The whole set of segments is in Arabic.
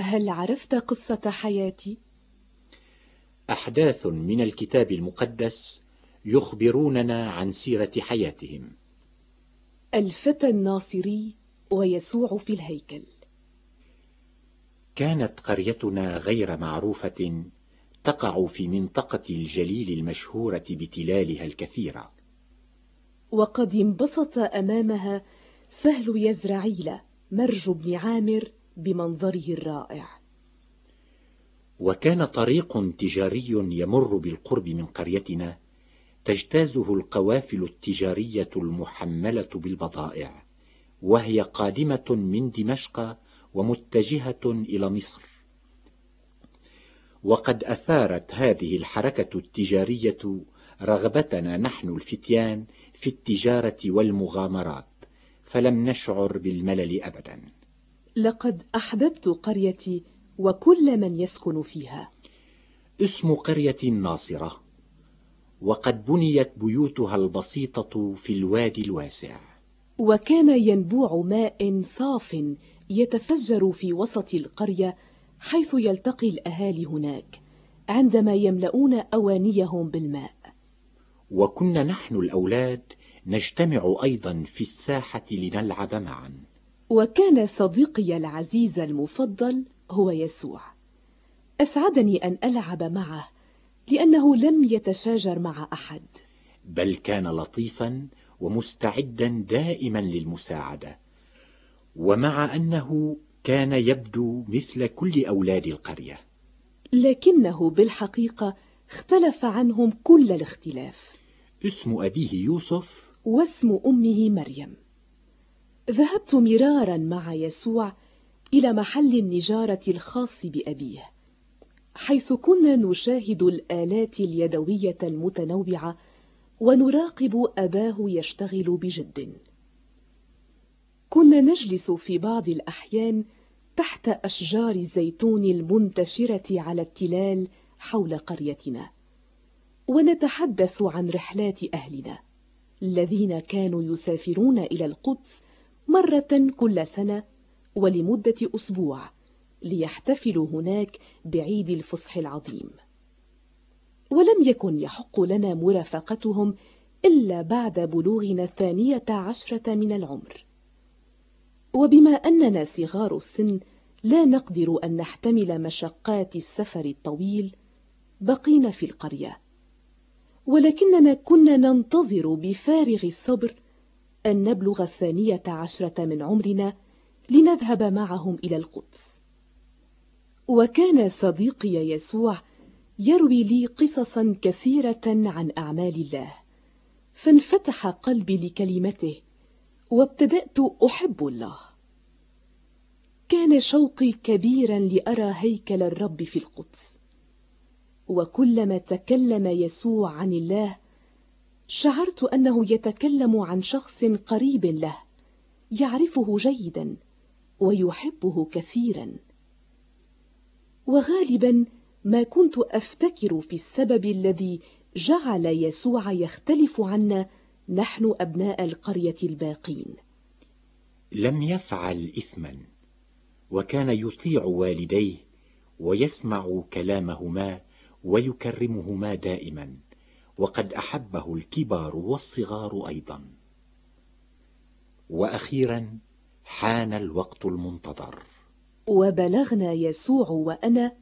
هل عرفت قصة حياتي؟ أحداث من الكتاب المقدس يخبروننا عن سيرة حياتهم. الفتى الناصري ويسوع في الهيكل. كانت قريتنا غير معروفة، تقع في منطقة الجليل المشهورة بتلالها الكثيرة، وقد انبسط أمامها سهل يزرعيل مرج بن عامر بمنظره الرائع. وكان طريق تجاري يمر بالقرب من قريتنا، تجتازه القوافل التجارية المحملة بالبضائع، وهي قادمة من دمشق ومتجهة إلى مصر. وقد أثارت هذه الحركة التجارية رغبتنا نحن الفتيان في التجارة والمغامرات، فلم نشعر بالملل أبدا. لقد أحببت قريتي وكل من يسكن فيها. اسم قرية ناصرة، وقد بنيت بيوتها البسيطة في الوادي الواسع، وكان ينبوع ماء صاف يتفجر في وسط القرية، حيث يلتقي الأهالي هناك عندما يملؤون أوانيهم بالماء. وكنا نحن الأولاد نجتمع أيضا في الساحة لنلعب معا. وكان صديقي العزيز المفضل هو يسوع. أسعدني أن ألعب معه لأنه لم يتشاجر مع أحد، بل كان لطيفا ومستعدا دائما للمساعدة، ومع أنه كان يبدو مثل كل أولاد القرية، لكنه بالحقيقة اختلف عنهم كل الاختلاف. اسم أبيه يوسف واسم أمه مريم. ذهبت مرارا مع يسوع إلى محل النجارة الخاص بأبيه، حيث كنا نشاهد الآلات اليدوية المتنوعة ونراقب أباه يشتغل بجد. كنا نجلس في بعض الأحيان تحت أشجار الزيتون المنتشرة على التلال حول قريتنا، ونتحدث عن رحلات أهلنا الذين كانوا يسافرون إلى القدس مرة كل سنة ولمدة أسبوع ليحتفلوا هناك بعيد الفصح العظيم. ولم يكن يحق لنا مرافقتهم إلا بعد بلوغنا 12 من العمر، وبما أننا صغار السن لا نقدر أن نحتمل مشقات السفر الطويل، بقينا في القرية، ولكننا كنا ننتظر بفارغ الصبر أن نبلغ 12 من عمرنا لنذهب معهم إلى القدس. وكان صديقي يسوع يروي لي قصصا كثيرة عن أعمال الله، فانفتح قلبي لكلمته وابتدأت أحب الله. كان شوقي كبيرا لأرى هيكل الرب في القدس، وكلما تكلم يسوع عن الله شعرت أنه يتكلم عن شخص قريب له، يعرفه جيدا ويحبه كثيرا. وغالبا ما كنت أفتكر في السبب الذي جعل يسوع يختلف عنا نحن أبناء القرية الباقين. لم يفعل إثما، وكان يطيع والديه ويسمع كلامهما ويكرمهما دائما، وقد أحبه الكبار والصغار أيضا. وأخيرا حان الوقت المنتظر، وبلغنا يسوع وأنا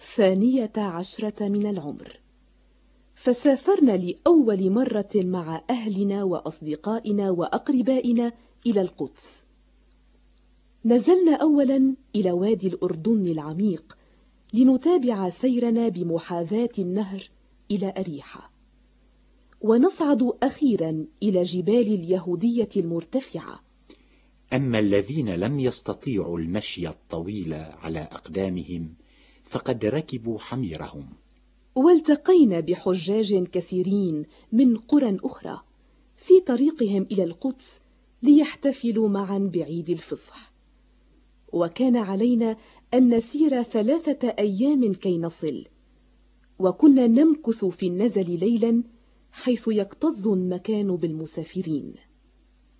12 من العمر، فسافرنا لأول مرة مع أهلنا وأصدقائنا وأقربائنا إلى القدس. نزلنا أولا إلى وادي الأردن العميق لنتابع سيرنا بمحاذاة النهر إلى أريحة، ونصعد أخيرا إلى جبال اليهودية المرتفعة. أما الذين لم يستطيعوا المشي الطويل على أقدامهم فقد ركبوا حميرهم. والتقينا بحجاج كثيرين من قرى أخرى في طريقهم إلى القدس ليحتفلوا معا بعيد الفصح، وكان علينا أن نسير 3 أيام كي نصل، وكنا نمكث في النزل ليلا حيث يكتظ المكان بالمسافرين.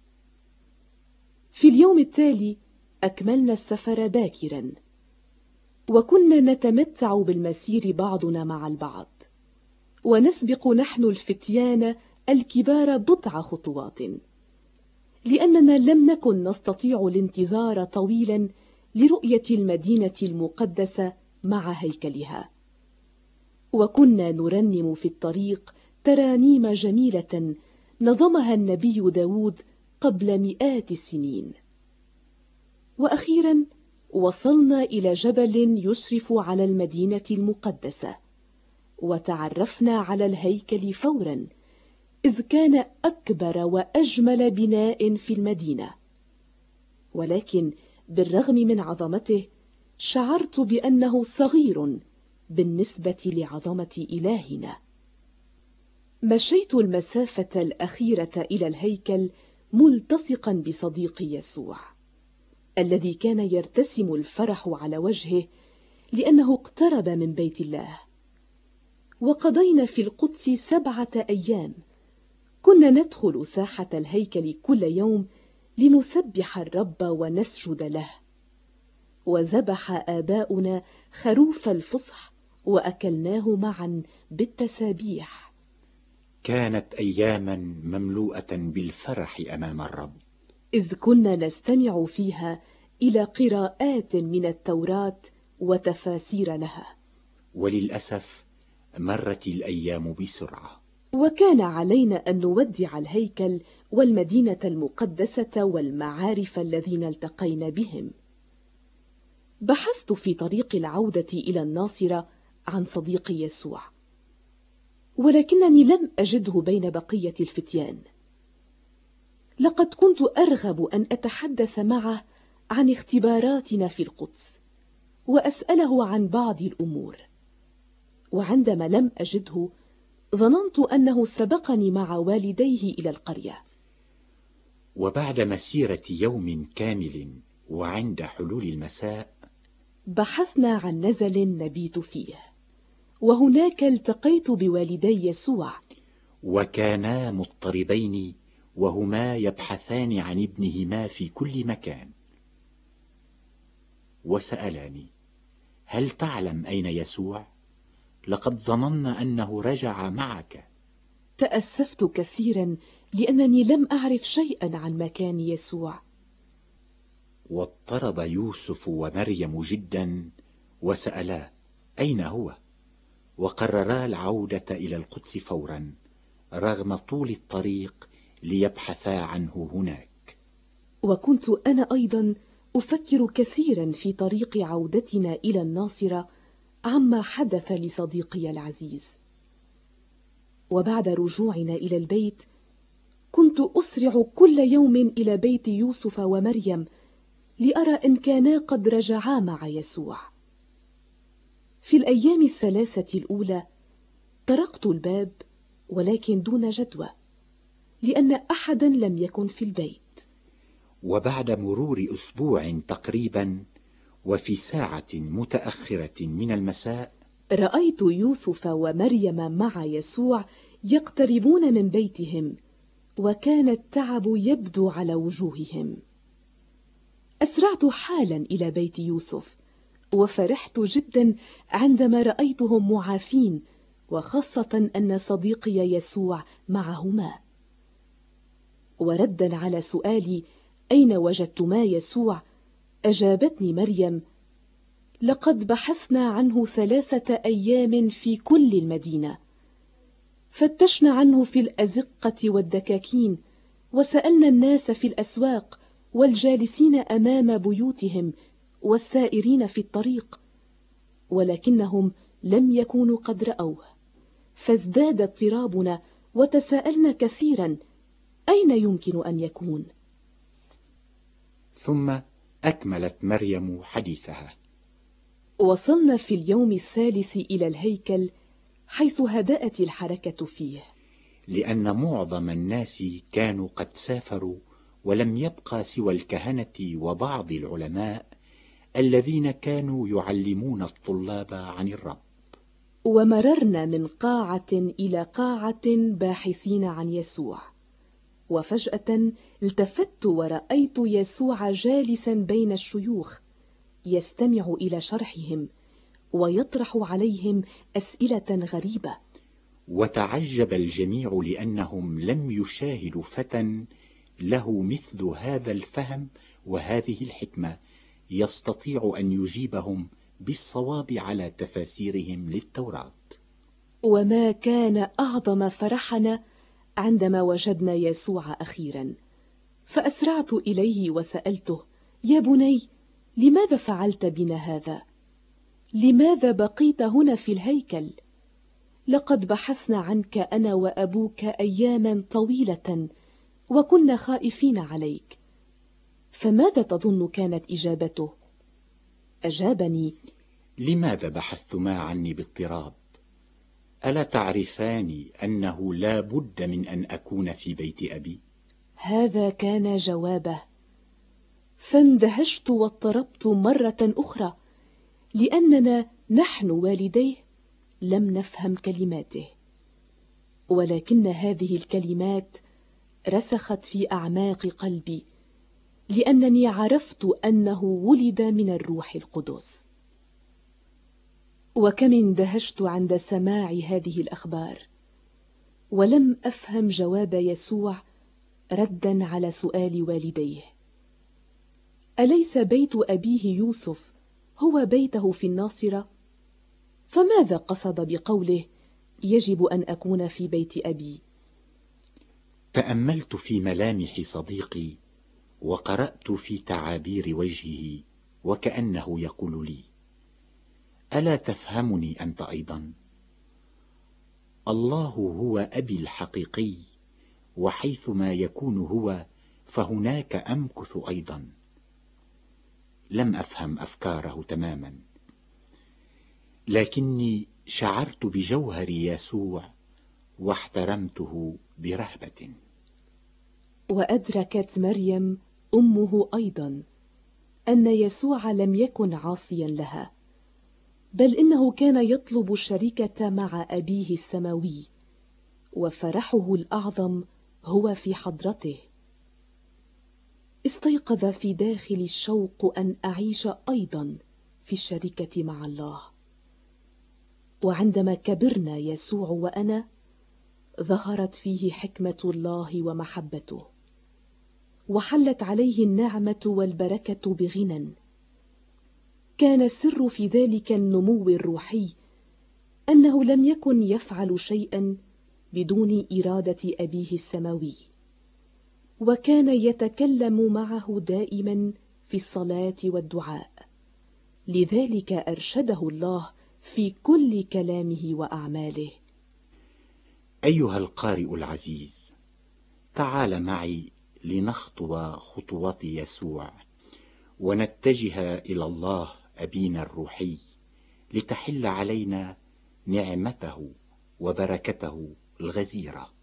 في اليوم التالي أكملنا السفر باكرا، وكنا نتمتع بالمسير بعضنا مع البعض، ونسبق نحن الفتيان الكبار بضع خطوات، لأننا لم نكن نستطيع الانتظار طويلا لرؤية المدينة المقدسة مع هيكلها. وكنا نرنم في الطريق ترانيم جميلة نظمها النبي داود قبل مئات السنين. وأخيرا وصلنا إلى جبل يشرف على المدينة المقدسة، وتعرفنا على الهيكل فورا، إذ كان أكبر وأجمل بناء في المدينة. ولكن بالرغم من عظمته شعرت بأنه صغير بالنسبة لعظمة إلهنا. مشيت المسافة الأخيرة إلى الهيكل ملتصقا بصديقي يسوع، الذي كان يرتسم الفرح على وجهه لأنه اقترب من بيت الله. وقضينا في القدس 7 أيام. كنا ندخل ساحة الهيكل كل يوم لنسبح الرب ونسجد له. وذبح آباؤنا خروف الفصح وأكلناه معا بالتسابيح. كانت أياما مملوءة بالفرح أمام الرب، إذ كنا نستمع فيها إلى قراءات من التوراة وتفاسير لها. وللأسف مرت الأيام بسرعة، وكان علينا أن نودع الهيكل والمدينة المقدسة والمعارف الذين التقينا بهم. بحثت في طريق العودة إلى الناصرة عن صديقي يسوع، ولكنني لم أجده بين بقية الفتيان. لقد كنت أرغب أن أتحدث معه عن اختباراتنا في القدس وأسأله عن بعض الأمور. وعندما لم أجده ظننت أنه سبقني مع والديه إلى القرية. وبعد مسيرة يوم كامل وعند حلول المساء بحثنا عن نزل نبيت فيه، وهناك التقيت بوالدي يسوع، وكانا مضطربين وهما يبحثان عن ابنهما في كل مكان. وسألاني: هل تعلم أين يسوع؟ لقد ظننا أنه رجع معك. تأسفت كثيرا لأنني لم أعرف شيئا عن مكان يسوع. واضطرب يوسف ومريم جدا وسألا أين هو، وقررا العودة إلى القدس فورا رغم طول الطريق ليبحثا عنه هناك. وكنت أنا أيضا أفكر كثيرا في طريق عودتنا إلى الناصرة عما حدث لصديقي العزيز. وبعد رجوعنا إلى البيت كنت أسرع كل يوم إلى بيت يوسف ومريم لأرى إن كانا قد رجعا مع يسوع. في الأيام 3 الأولى طرقت الباب ولكن دون جدوى، لأن أحدا لم يكن في البيت. وبعد مرور أسبوع تقريبا وفي ساعة متأخرة من المساء رأيت يوسف ومريم مع يسوع يقتربون من بيتهم، وكان التعب يبدو على وجوههم. أسرعت حالا إلى بيت يوسف، وفرحت جدا عندما رأيتهم معافين، وخاصة أن صديقي يسوع معهما. وردا على سؤالي أين وجدتما يسوع، أجابتني مريم: لقد بحثنا عنه 3 أيام في كل المدينة، فتشنا عنه في الأزقة والدكاكين، وسألنا الناس في الأسواق والجالسين أمام بيوتهم والسائرين في الطريق، ولكنهم لم يكونوا قد رأوه. فازداد اضطرابنا وتساءلنا كثيرا أين يمكن أن يكون. ثم أكملت مريم حديثها: وصلنا في اليوم 3 إلى الهيكل، حيث هدأت الحركة فيه، لأن معظم الناس كانوا قد سافروا، ولم يبقى سوى الكهنة وبعض العلماء الذين كانوا يعلمون الطلاب عن الرب. ومررنا من قاعة إلى قاعة باحثين عن يسوع، وفجأة التفت ورأيت يسوع جالسا بين الشيوخ، يستمع إلى شرحهم ويطرح عليهم أسئلة غريبة. وتعجب الجميع لأنهم لم يشاهدوا فتى له مثل هذا الفهم وهذه الحكمة يستطيع أن يجيبهم بالصواب على تفاسيرهم للتوراة. وما كان أعظم فرحنا عندما وجدنا يسوع أخيرا، فأسرعت إليه وسألته: يا بني، لماذا فعلت بنا هذا؟ لماذا بقيت هنا في الهيكل؟ لقد بحثنا عنك أنا وأبوك أياما طويلة وكنا خائفين عليك. فماذا تظن كانت إجابته؟ أجابني: لماذا بحثتما عني باضطراب؟ ألا تعرفان أنه لا بد من أن أكون في بيت أبي؟ هذا كان جوابه. فاندهشت واضطربت مرة أخرى، لأننا نحن والديه لم نفهم كلماته، ولكن هذه الكلمات رسخت في أعماق قلبي، لأنني عرفت أنه ولد من الروح القدس. وكم اندهشت عند سماع هذه الأخبار، ولم أفهم جواب يسوع ردا على سؤال والديه: أليس بيت أبيه يوسف هو بيته في الناصرة؟ فماذا قصد بقوله يجب أن أكون في بيت أبي؟ تأملت في ملامح صديقي وقرأت في تعابير وجهه، وكأنه يقول لي: ألا تفهمني أنت أيضا؟ الله هو أبي الحقيقي، وحيثما يكون هو فهناك أمكث أيضا. لم أفهم أفكاره تماما، لكني شعرت بجوهر يسوع واحترمته برهبة. وأدركت مريم أمه أيضا أن يسوع لم يكن عاصيا لها، بل إنه كان يطلب الشركة مع أبيه السماوي، وفرحه الأعظم هو في حضرته. استيقظ في داخلي الشوق أن أعيش أيضا في الشركة مع الله. وعندما كبرنا يسوع وأنا، ظهرت فيه حكمة الله ومحبته، وحلت عليه النعمة والبركة بغنى. كان السر في ذلك النمو الروحي أنه لم يكن يفعل شيئا بدون إرادة أبيه السماوي، وكان يتكلم معه دائما في الصلاة والدعاء. لذلك أرشده الله في كل كلامه وأعماله. أيها القارئ العزيز، تعال معي لنخطو خطوات يسوع ونتجه إلى الله أبينا الروحي، لتحل علينا نعمته وبركته الغزيرة.